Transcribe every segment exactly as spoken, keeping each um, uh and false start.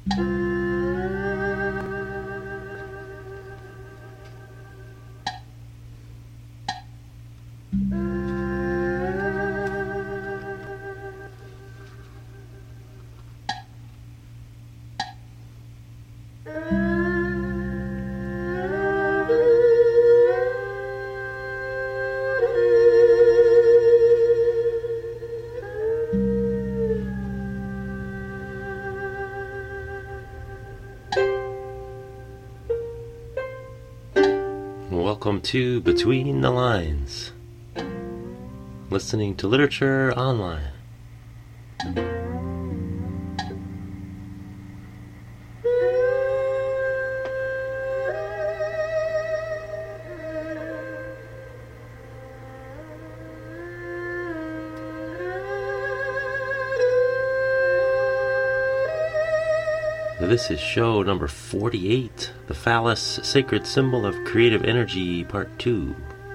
Welcome to Between the Lines, listening to literature online. This is show number forty-eight, The Phallus, Sacred Symbol of Creative Energy, Part two.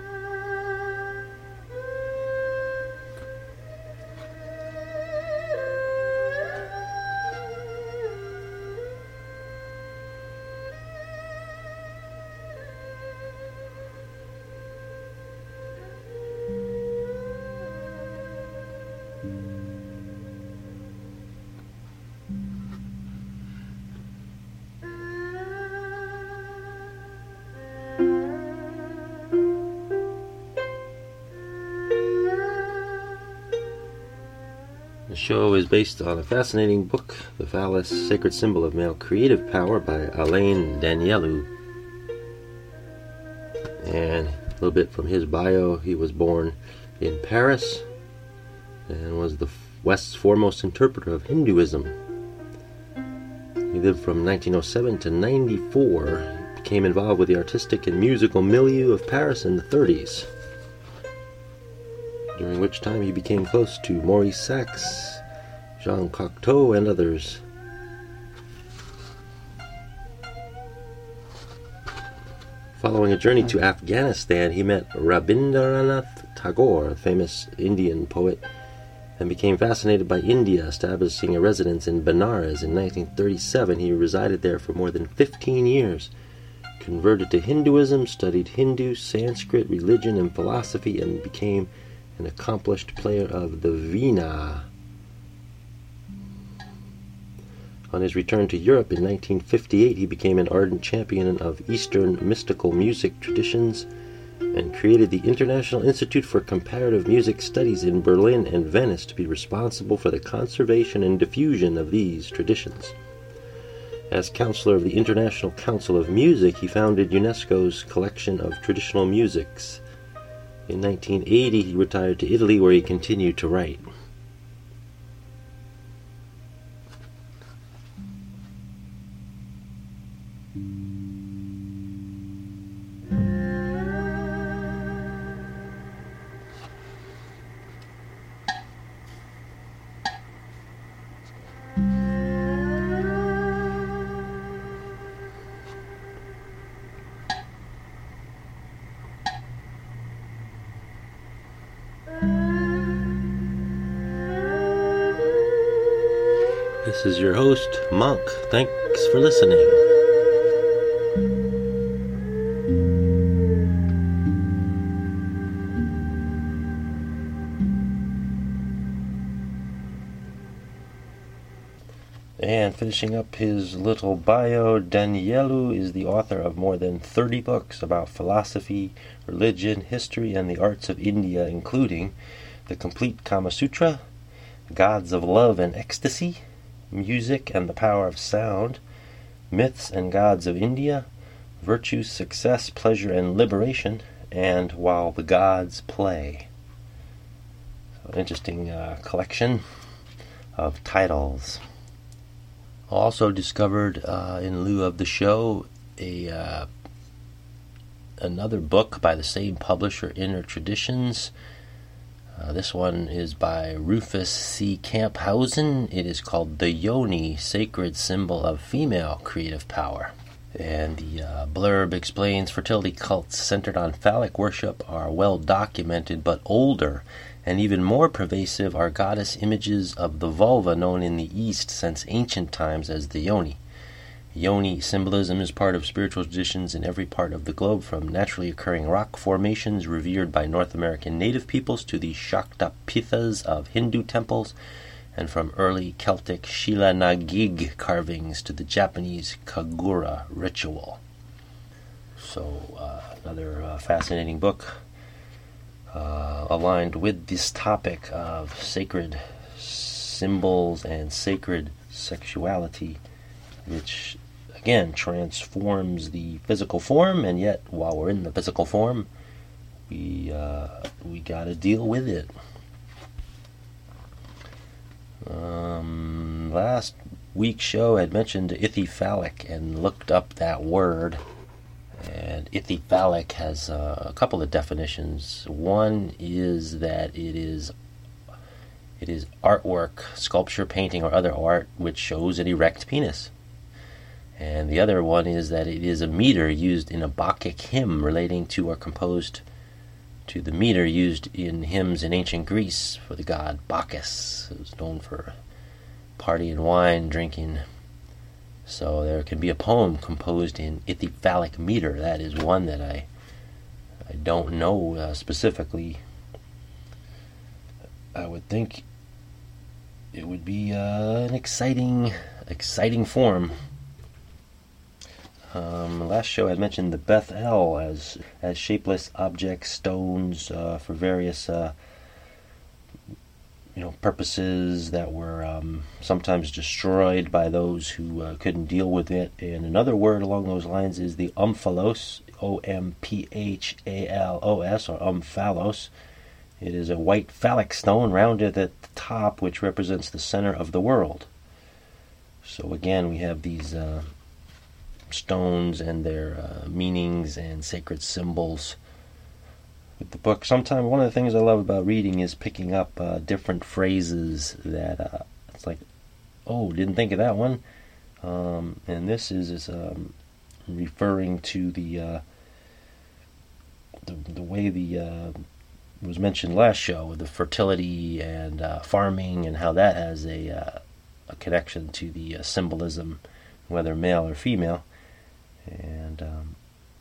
The show is based on a fascinating book, The Phallus, Sacred Symbol of Male Creative Power by Alain Danielou. And a little bit from his bio, he was born in Paris and was the West's foremost interpreter of Hinduism. He lived from nineteen oh seven to ninety-four. He became involved with the artistic and musical milieu of Paris in the thirties. During which time he became close to Maurice Sachs, Jean Cocteau, and others. Following a journey to Afghanistan, he met Rabindranath Tagore, a famous Indian poet, and became fascinated by India, establishing a residence in Benares. In nineteen thirty-seven, he resided there for more than fifteen years, converted to Hinduism, studied Hindu, Sanskrit, religion, and philosophy, and became an accomplished player of the veena. On his return to Europe in nineteen fifty-eight, he became an ardent champion of Eastern mystical music traditions and created the International Institute for Comparative Music Studies in Berlin and Venice to be responsible for the conservation and diffusion of these traditions. As counselor of the International Council of Music, he founded UNESCO's collection of traditional musics. In nineteen eighty, he retired to Italy, where he continued to write. This is your host, Monk. Thanks for listening. And finishing up his little bio, Danielou is the author of more than thirty books about philosophy, religion, history, and the arts of India, including The Complete Kama Sutra, Gods of Love and Ecstasy, Music and the Power of Sound, Myths and Gods of India, Virtue, Success, Pleasure, and Liberation, and While the Gods Play. So an interesting uh, collection of titles. Also discovered, uh, in lieu of the show, a uh, another book by the same publisher, Inner Traditions. Uh, this one is by Rufus C. Camphausen. It is called The Yoni, Sacred Symbol of Female Creative Power. And the uh, blurb explains fertility cults centered on phallic worship are well documented but older And even more pervasive are goddess images of the vulva known in the East since ancient times as the yoni. Yoni symbolism is part of spiritual traditions in every part of the globe, from naturally occurring rock formations revered by North American native peoples to the Shaktapithas of Hindu temples, and from early Celtic Shilanagig carvings to the Japanese Kagura ritual. So, uh, another uh, fascinating book uh, aligned with this topic of sacred symbols and sacred sexuality, which again transforms the physical form, and yet while we're in the physical form, we uh, we got to deal with it. Um, last week's show had mentioned ithyphallic and looked up that word, and ithyphallic has uh, a couple of definitions. One is that it is it is artwork, sculpture, painting, or other art which shows an erect penis. And the other one is that it is a meter used in a Bacchic hymn relating to or composed to the meter used in hymns in ancient Greece for the god Bacchus, who was known for party and wine drinking. So there can be a poem composed in ithyphallic meter. That is one that I I don't know uh, specifically. I would think it would be uh, an exciting, exciting form. Um, last show I mentioned the Beth El as as shapeless objects, stones uh, for various uh, you know purposes that were um, sometimes destroyed by those who uh, couldn't deal with it. And another word along those lines is the omphalos, O M P H A L O S, or omphalos. It is a white phallic stone rounded at the top, which represents the center of the world. So again, we have these Uh, stones and their uh, meanings and sacred symbols with the book. Sometimes one of the things I love about reading is picking up uh, different phrases that uh, it's like, oh, didn't think of that one. Um, and this is, is um, referring to the, uh, the the way the uh, was mentioned last show, the fertility and uh, farming, and how that has a uh, a connection to the uh, symbolism, whether male or female. And um,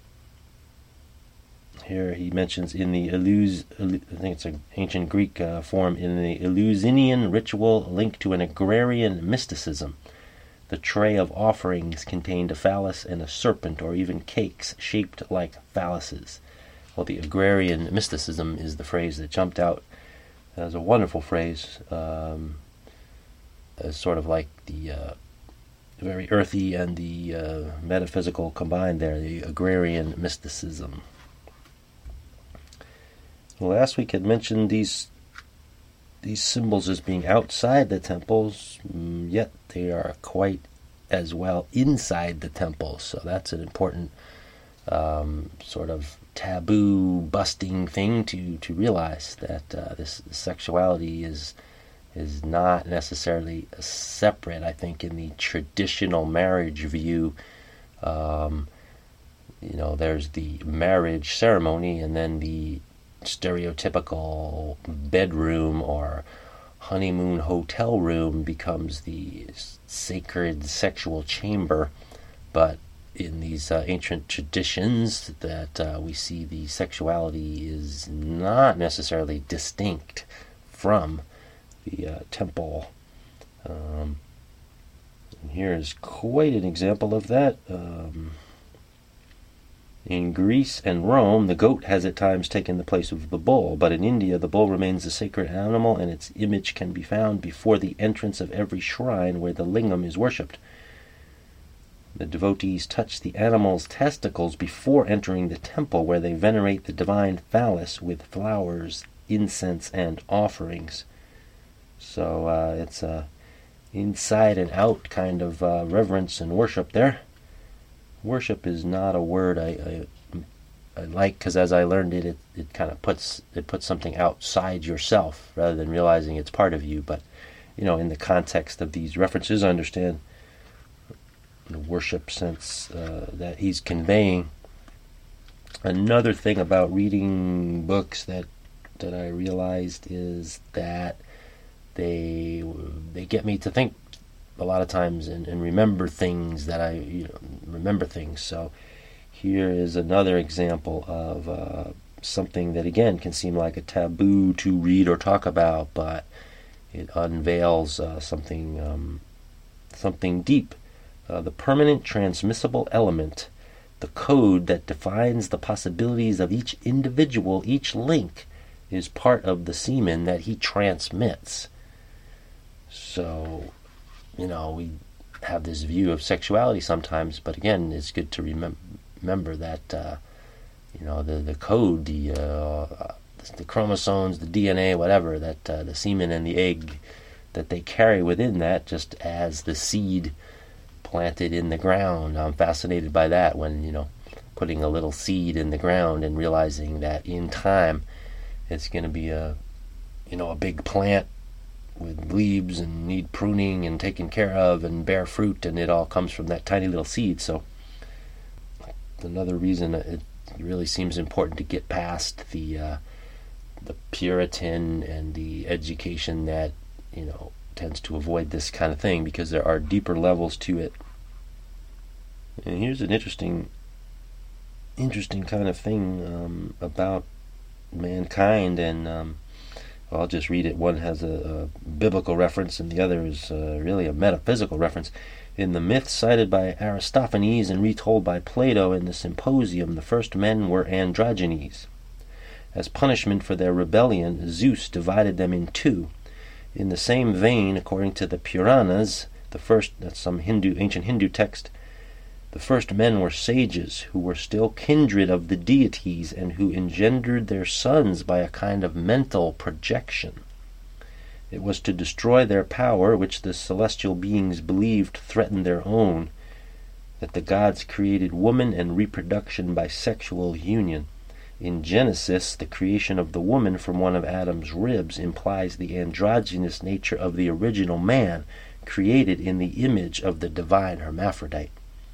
here he mentions in the Eleus, I think it's an ancient Greek uh, form, in the Eleusinian ritual linked to an agrarian mysticism. The tray of offerings contained a phallus and a serpent, or even cakes shaped like phalluses. Well, the agrarian mysticism is the phrase that jumped out as a wonderful phrase, um, as sort of like the uh, very earthy and the uh, metaphysical combined there, the agrarian mysticism. Last week had mentioned these these symbols as being outside the temples, yet they are quite as well inside the temples. So that's an important um, sort of taboo busting thing to, to realize, that uh, this sexuality is is not necessarily separate. I think in the traditional marriage view, um, you know, there's the marriage ceremony, and then the stereotypical bedroom or honeymoon hotel room becomes the sacred sexual chamber. But in these uh, ancient traditions that uh, we see, the sexuality is not necessarily distinct from the uh, temple. Um, and here is quite an example of that. Um, in Greece and Rome, the goat has at times taken the place of the bull, but in India, the bull remains a sacred animal, and its image can be found before the entrance of every shrine where the lingam is worshipped. The devotees touch the animal's testicles before entering the temple, where they venerate the divine phallus with flowers, incense, and offerings. So uh, it's a inside and out kind of uh, reverence and worship there. Worship is not a word I I, I like, because as I learned it, it, it kind of puts it puts something outside yourself rather than realizing it's part of you. But you know, in the context of these references, I understand the worship sense uh, that he's conveying. Another thing about reading books that that I realized is that they they get me to think a lot of times and, and remember things that I you know, remember things. So here is another example of uh, something that again can seem like a taboo to read or talk about, but it unveils uh, something um, something deep. Uh, the permanent transmissible element, the code that defines the possibilities of each individual, each link, is part of the semen that he transmits. So, you know, we have this view of sexuality sometimes, but again, it's good to remem- remember that, uh, you know, the, the code, the, uh, the chromosomes, the D N A, whatever, that uh, the semen and the egg, that they carry within that, just as the seed planted in the ground. I'm fascinated by that, when, you know, putting a little seed in the ground and realizing that in time it's going to be a, you know, a big plant with leaves and need pruning and taken care of and bear fruit, and it all comes from that tiny little seed. So another reason it really seems important to get past the uh, the Puritan and the education that, you know, tends to avoid this kind of thing, because there are deeper levels to it. And here's an interesting interesting kind of thing um, about mankind, and um, I'll just read it. One has a, a biblical reference, and the other is uh, really a metaphysical reference. In the myths cited by Aristophanes and retold by Plato in the Symposium, the first men were androgynes. As punishment for their rebellion, Zeus divided them in two. In the same vein, according to the Puranas, the first, that's some Hindu, ancient Hindu text, the first men were sages, who were still kindred of the deities, and who engendered their sons by a kind of mental projection. It was to destroy their power, which the celestial beings believed threatened their own, that the gods created woman and reproduction by sexual union. In Genesis, the creation of the woman from one of Adam's ribs implies the androgynous nature of the original man, created in the image of the divine hermaphrodite.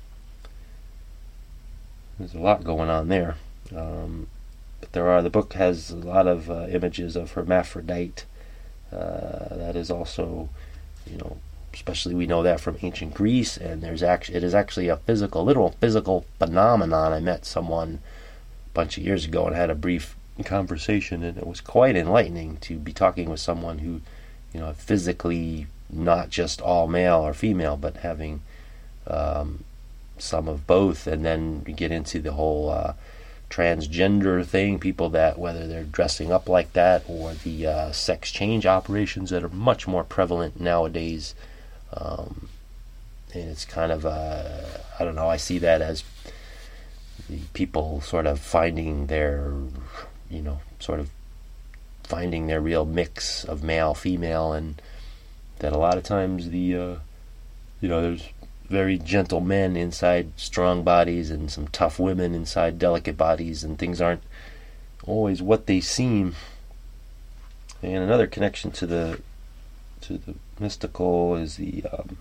There's a lot going on there. Um, but there are, the book has a lot of uh, images of hermaphrodite. Uh, that is also, you know, especially we know that from ancient Greece, and there's actually, it is actually a physical, literal physical phenomenon. I met someone a bunch of years ago and had a brief conversation, and it was quite enlightening to be talking with someone who, you know, physically not just all male or female, but having um, some of both, and then we get into the whole uh, transgender thing, people that, whether they're dressing up like that or the uh, sex change operations that are much more prevalent nowadays. Um, and it's kind of, uh, I don't know, I see that as the people sort of finding their, you know, sort of finding their real mix of male, female, and that a lot of times the, uh, you know, there's very gentle men inside strong bodies and some tough women inside delicate bodies, and things aren't always what they seem. And another connection to the to the mystical is the um,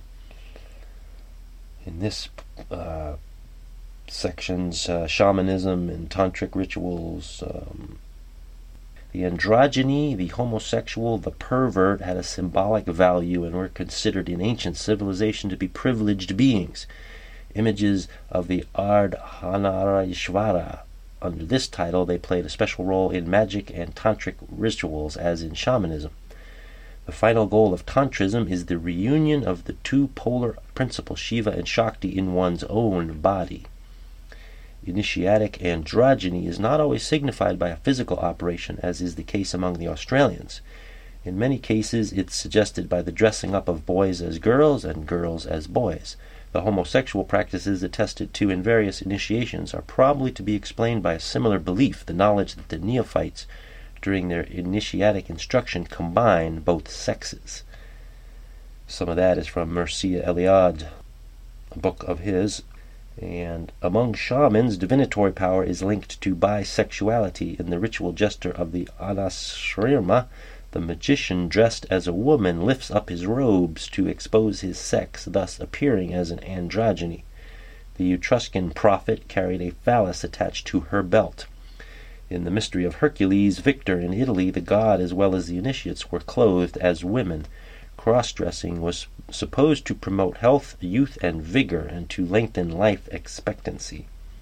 in this uh, sections uh, shamanism and tantric rituals. Um, the androgyny, the homosexual, the pervert had a symbolic value and were considered in ancient civilization to be privileged beings. Images of the Ardhanarishvara. Under this title, they played a special role in magic and tantric rituals, as in shamanism. The final goal of tantrism is the reunion of the two polar principles, Shiva and Shakti, in one's own body. Initiatic androgyny is not always signified by a physical operation, as is the case among the Australians. In many cases, it's suggested by the dressing up of boys as girls and girls as boys. The homosexual practices attested to in various initiations are probably to be explained by a similar belief, the knowledge that the neophytes, during their initiatic instruction, combine both sexes. Some of that is from Mircea Eliade, a book of his. And among shamans, divinatory power is linked to bisexuality. In the ritual gesture of the Anashrama, the magician dressed as a woman lifts up his robes to expose his sex, thus appearing as an androgyny. The Etruscan prophet carried a phallus attached to her belt. In the mystery of Hercules, Victor in Italy, the god as well as the initiates were clothed as women. Cross-dressing was supposed to promote health, youth, and vigor, and to lengthen life expectancy.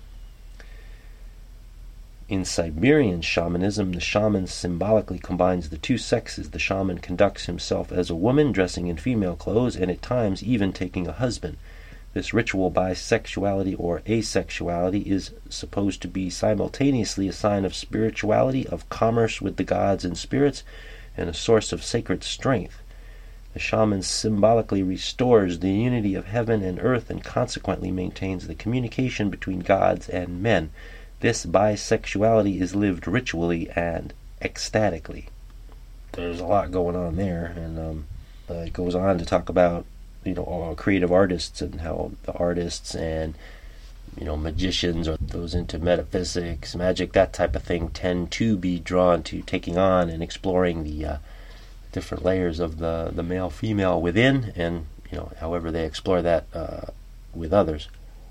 In Siberian shamanism, the shaman symbolically combines the two sexes. The shaman conducts himself as a woman, dressing in female clothes, and at times even taking a husband. This ritual bisexuality or asexuality is supposed to be simultaneously a sign of spirituality, of commerce with the gods and spirits, and a source of sacred strength. The shaman symbolically restores the unity of heaven and earth and consequently maintains the communication between gods and men. This bisexuality is lived ritually and ecstatically. There's a lot going on there, and um, uh, it goes on to talk about, you know, all creative artists and how the artists and, you know, magicians or those into metaphysics, magic, that type of thing, tend to be drawn to taking on and exploring the uh, different layers of the, the male-female within, and, you know, however they explore that uh, with others.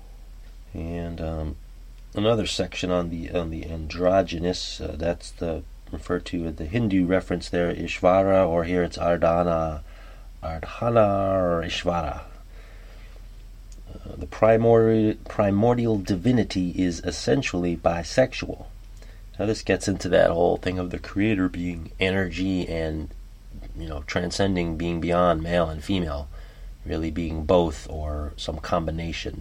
And um, another section on the on the androgynous, uh, that's the referred to the Hindu reference there, Ishvara, or here it's Ardhana, Ardhana or Ishvara. Uh, the primordial, primordial divinity is essentially bisexual. Now this gets into that whole thing of the creator being energy and, you know, transcending, being beyond male and female, really being both or some combination.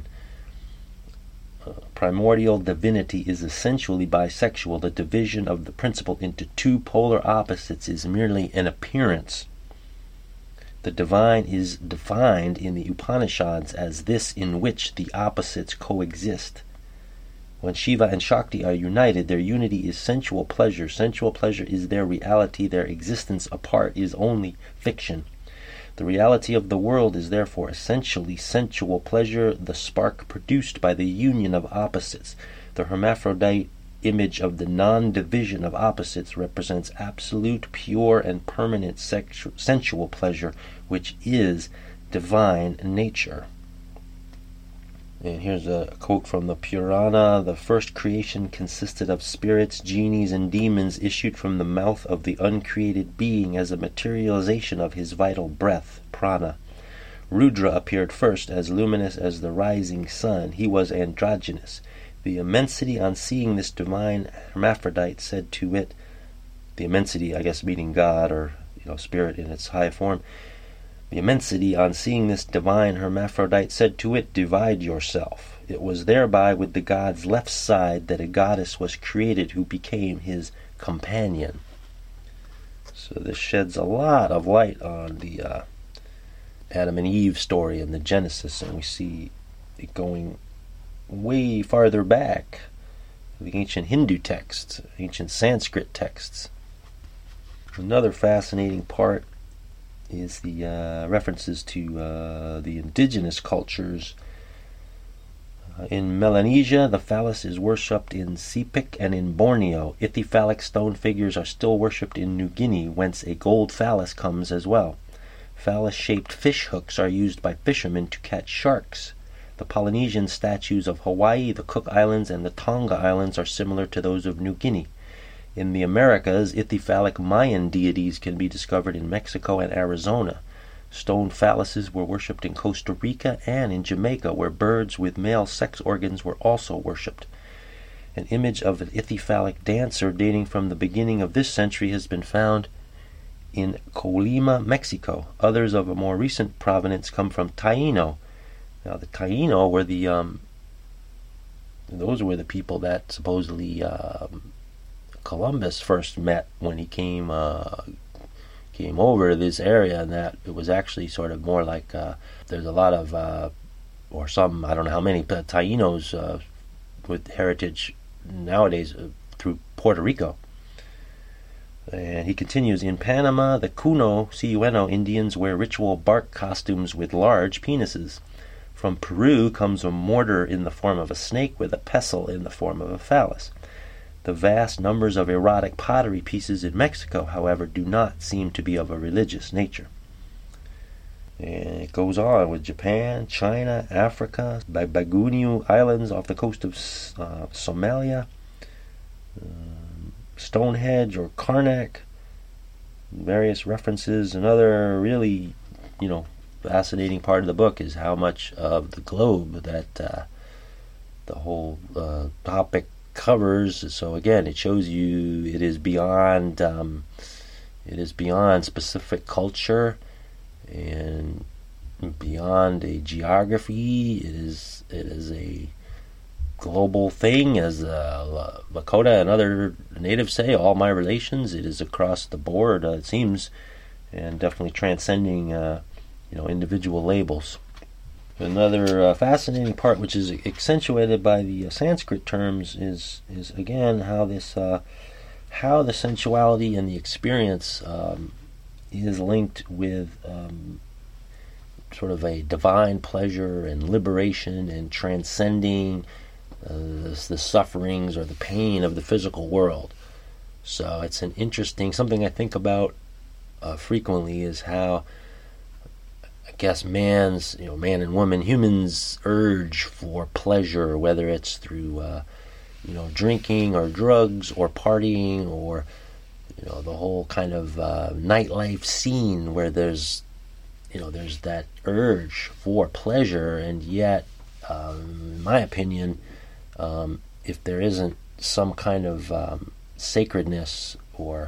Uh, primordial divinity is essentially bisexual. The division of the principle into two polar opposites is merely an appearance. The divine is defined in the Upanishads as this in which the opposites coexist. When Shiva and Shakti are united, their unity is sensual pleasure. Sensual pleasure is their reality. Their existence apart is only fiction. The reality of the world is therefore essentially sensual pleasure, the spark produced by the union of opposites. The hermaphrodite image of the non-division of opposites represents absolute, pure, and permanent sexu- sensual pleasure, which is divine nature. And here's a quote from the Purana. The first creation consisted of spirits, genies, and demons issued from the mouth of the uncreated being as a materialization of his vital breath, prana. Rudra appeared first, as luminous as the rising sun. He was androgynous. The immensity on seeing this divine hermaphrodite said to it, the immensity, I guess, meaning God or, you know, spirit in its high form, the immensity on seeing this divine hermaphrodite said to it, divide yourself. It was thereby with the god's left side that a goddess was created who became his companion. So this sheds a lot of light on the uh, Adam and Eve story in the Genesis, and we see it going way farther back, the ancient Hindu texts, ancient Sanskrit texts. Another fascinating part is the uh, references to uh, the indigenous cultures. Uh, in Melanesia, the phallus is worshipped in Sepik and in Borneo. Ithyphallic stone figures are still worshipped in New Guinea, whence a gold phallus comes as well. Phallus-shaped fish hooks are used by fishermen to catch sharks. The Polynesian statues of Hawaii, the Cook Islands, and the Tonga Islands are similar to those of New Guinea. In the Americas, ithyphallic Mayan deities can be discovered in Mexico and Arizona. Stone phalluses were worshipped in Costa Rica and in Jamaica, where birds with male sex organs were also worshipped. An image of an ithyphallic dancer dating from the beginning of this century has been found in Colima, Mexico. Others of a more recent provenance come from Taino. Now, the Taino were the um, those were the people that supposedly um, Columbus first met when he came uh, came over to this area, and that it was actually sort of more like uh, there's a lot of uh, or some, I don't know how many, but Tainos uh, with heritage nowadays uh, through Puerto Rico. And he continues, in Panama, the Cuno, Siueno Indians wear ritual bark costumes with large penises. From Peru comes a mortar in the form of a snake with a pestle in the form of a phallus. The vast numbers of erotic pottery pieces in Mexico, however, do not seem to be of a religious nature. And it goes on with Japan, China, Africa, the Baguniu Islands off the coast of uh, Somalia, um, Stonehenge or Karnak, various references. Another really, you know, fascinating part of the book is how much of the globe that uh, the whole uh, topic covers. So again, it shows you it is beyond um, it is beyond specific culture and beyond a geography. It is it is a global thing, as uh, Lakota and other natives say. All my relations. It is across the board, uh, it seems, and definitely transcending uh, you know individual labels. Another uh, fascinating part, which is accentuated by the uh, Sanskrit terms, is is again how this uh, how the sensuality and the experience um, is linked with um, sort of a divine pleasure and liberation and transcending uh, the, the sufferings or the pain of the physical world. So it's an interesting something I think about uh, frequently is how, I guess, man's, you know, man and woman, humans' urge for pleasure, whether it's through, uh, you know, drinking or drugs or partying or, you know, the whole kind of uh, nightlife scene where there's, you know, there's that urge for pleasure, and yet, um, in my opinion, um, if there isn't some kind of um, sacredness or,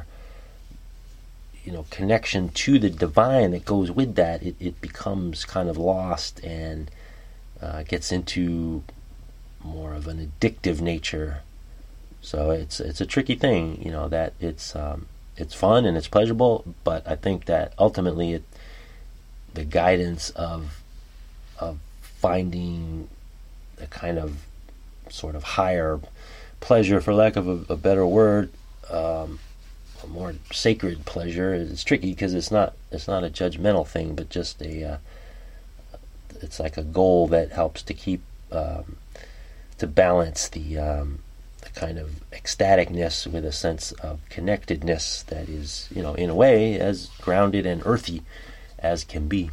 you know, connection to the divine that goes with that, it, it becomes kind of lost and uh, gets into more of an addictive nature. So it's it's a tricky thing, you know, that it's um, it's fun and it's pleasurable, but I think that ultimately it the guidance of of finding a kind of sort of higher pleasure, for lack of a, a better word, um, a more sacred pleasure is tricky because it's not it's not a judgmental thing, but just a uh, it's like a goal that helps to keep um, to balance the um, the kind of ecstaticness with a sense of connectedness that is, you know, in a way as grounded and earthy as can be.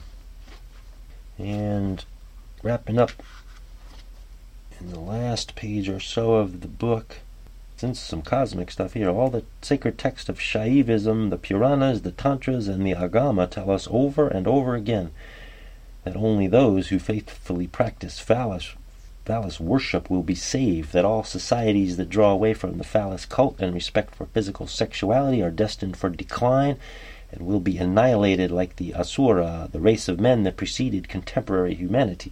And wrapping up in the last page or so of the book, since some cosmic stuff here, all the sacred texts of Shaivism, the Puranas, the Tantras, and the Agama tell us over and over again that only those who faithfully practice phallus, phallus worship will be saved, that all societies that draw away from the phallus cult and respect for physical sexuality are destined for decline and will be annihilated like the Asura, the race of men that preceded contemporary humanity.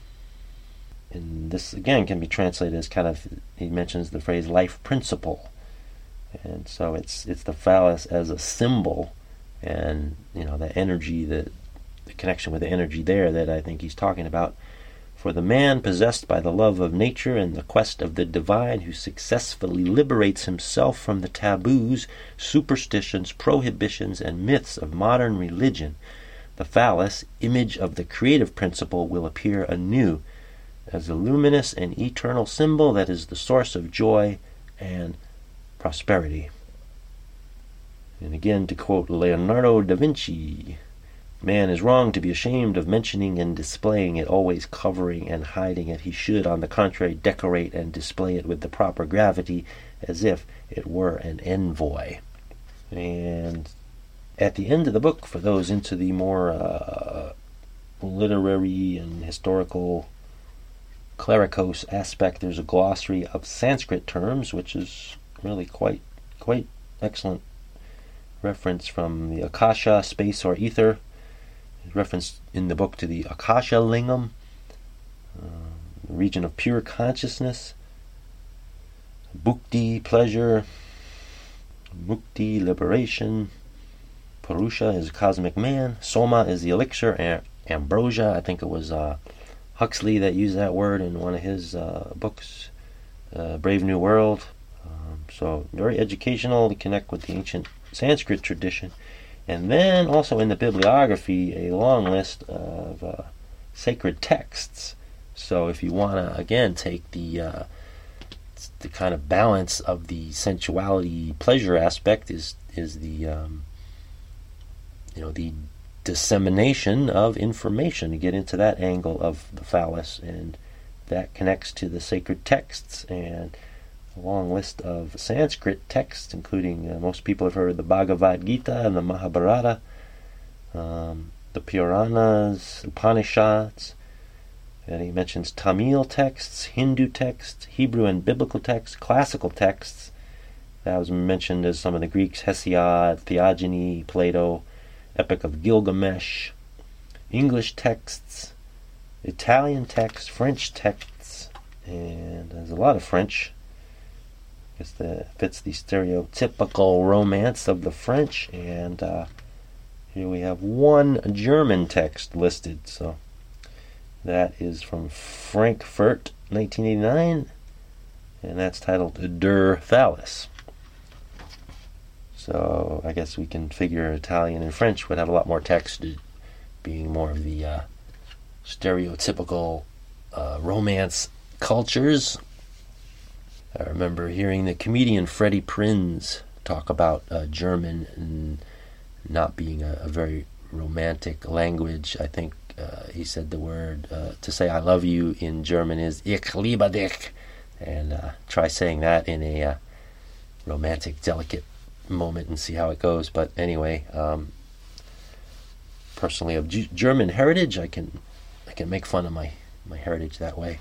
And this, again, can be translated as kind of, he mentions the phrase life principle. And so it's it's the phallus as a symbol, and, you know, the energy, the, the connection with the energy there that I think he's talking about. For the man possessed by the love of nature and the quest of the divine, who successfully liberates himself from the taboos, superstitions, prohibitions, and myths of modern religion, the phallus, image of the creative principle, will appear anew as a luminous and eternal symbol that is the source of joy and prosperity. And again, to quote Leonardo da Vinci, man is wrong to be ashamed of mentioning and displaying it, always covering and hiding it. He should, on the contrary, decorate and display it with the proper gravity, as if it were an envoy. And at the end of the book, for those into the more uh, literary and historical clericose aspect, there's a glossary of Sanskrit terms, which is really quite quite excellent reference from the Akasha, space or ether, reference in the book to the Akasha Lingam, uh, the region of pure consciousness, Bhukti, pleasure, Mukti, liberation, Purusha is cosmic man, Soma is the elixir, and ambrosia, I think it was uh, Huxley that used that word in one of his uh, books, uh, Brave New World. Um, so very educational to connect with the ancient Sanskrit tradition. And then also in the bibliography, a long list of uh, sacred texts. So if you want to, again, take the uh, the kind of balance of the sensuality pleasure aspect is is the um, you know the dissemination of information, to get into that angle of the phallus, and that connects to the sacred texts and a long list of Sanskrit texts, including uh, most people have heard of the Bhagavad Gita and the Mahabharata, um, the Puranas, Upanishads, and he mentions Tamil texts, Hindu texts, Hebrew and biblical texts, classical texts. That was mentioned as some of the Greeks, Hesiod, Theogony, Plato, Epic of Gilgamesh, English texts, Italian texts, French texts, and there's a lot of French. I guess that fits the stereotypical romance of the French, and uh, here we have one German text listed. So that is from Frankfurt, nineteen eighty-nine, and that's titled Der Phallus. So I guess we can figure Italian and French would have a lot more text, being more of the uh, stereotypical uh, romance cultures. I remember hearing the comedian Freddie Prinz talk about uh, German and not being a, a very romantic language. I think uh, he said the word uh, to say I love you in German is Ich liebe dich, and uh, try saying that in a uh, romantic, delicate moment and see how it goes. But anyway, um, personally of G- German heritage, I can I can make fun of my, my heritage that way.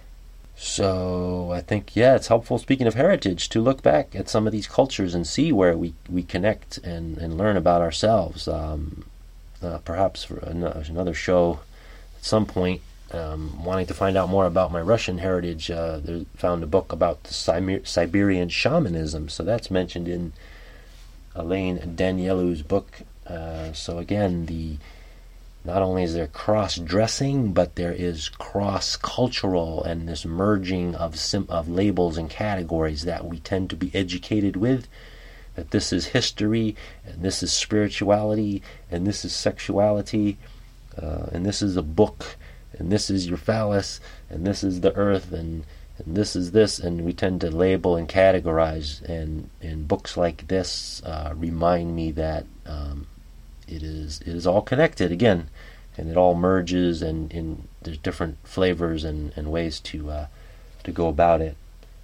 So I think, yeah, it's helpful, speaking of heritage, to look back at some of these cultures and see where we, we connect and, and learn about ourselves. Um, uh, perhaps for another show at some point, um, wanting to find out more about my Russian heritage, uh, they found a book about the Siber- Siberian shamanism. So that's mentioned in Elaine Danielou's book. Uh, so again, the not only is there cross-dressing, but there is cross-cultural and this merging of sim- of labels and categories that we tend to be educated with, that this is history, and this is spirituality, and this is sexuality, uh, and this is a book, and this is your phallus, and this is the earth, and, and this is this, and we tend to label and categorize, and, and books like this uh, remind me that um, It is it is all connected again, and it all merges, and, and there's different flavors and, and ways to uh, to go about it.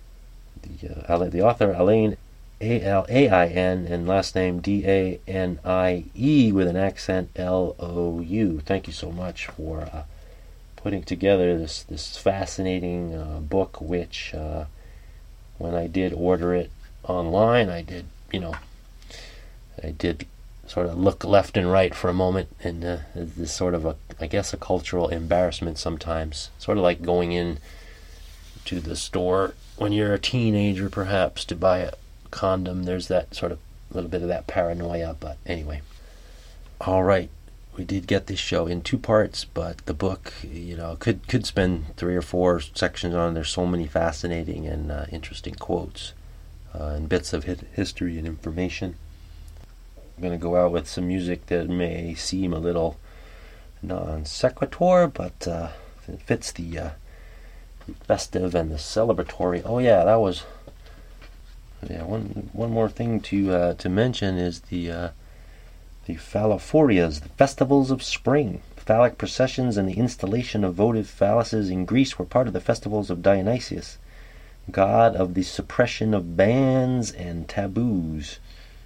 The uh, the author Elaine, A L A I N, and last name D A N I E with an accent L O U. Thank you so much for uh, putting together this this fascinating uh, book, which uh, when I did order it online, I did you know I did. sort of look left and right for a moment, and uh, this sort of a, I guess, a cultural embarrassment sometimes. Sort of like going in to the store when you're a teenager, perhaps, to buy a condom. There's that sort of little bit of that paranoia, but anyway. All right, we did get this show in two parts, but the book, you know, could could spend three or four sections on. There's so many fascinating and uh, interesting quotes uh, and bits of hit history and information. I'm going to go out with some music that may seem a little non sequitur, but uh, it fits the, uh, the festive and the celebratory. Oh yeah, that was yeah. One one more thing to uh, to mention is the uh, the phallophorias, the festivals of spring. Phallic processions and the installation of votive phalluses in Greece were part of the festivals of Dionysius, god of the suppression of bans and taboos.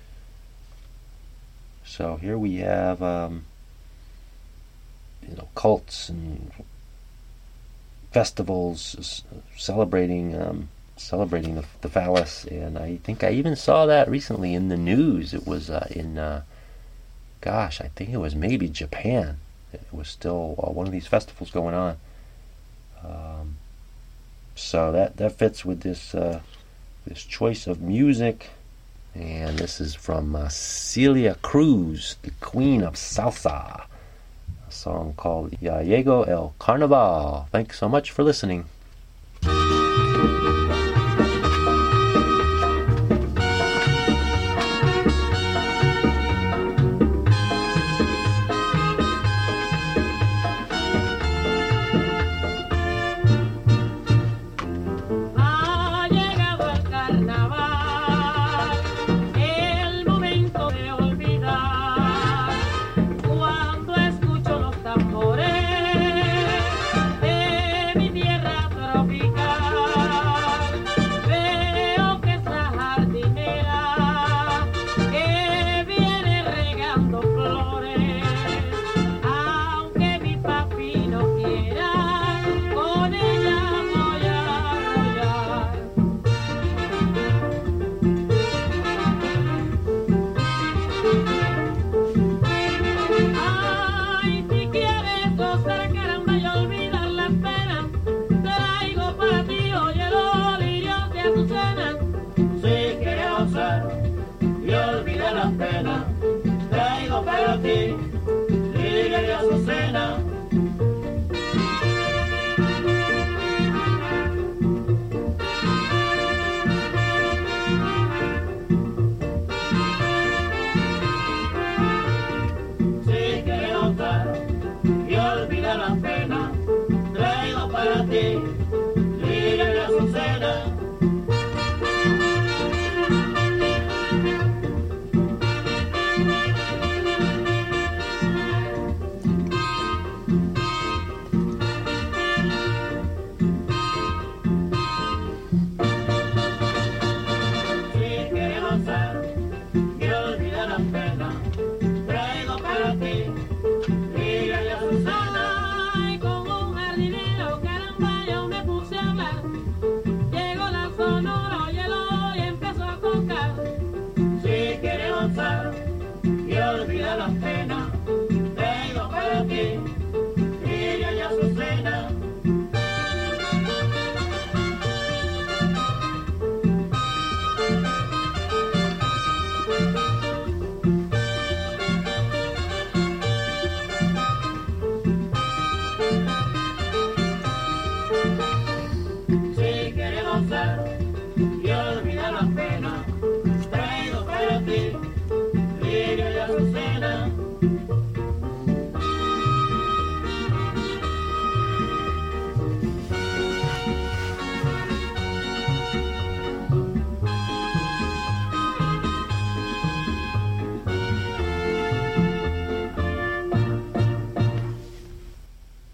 So here we have, um, you know, cults and festivals celebrating um, celebrating the, the phallus, and I think I even saw that recently in the news. It was uh, in, uh, gosh, I think it was maybe Japan. It was still uh, one of these festivals going on. Um, so that that fits with this uh, this choice of music. And this is from uh, Celia Cruz, the Queen of Salsa, a song called Ya Llegó el Carnaval. Thanks so much for listening.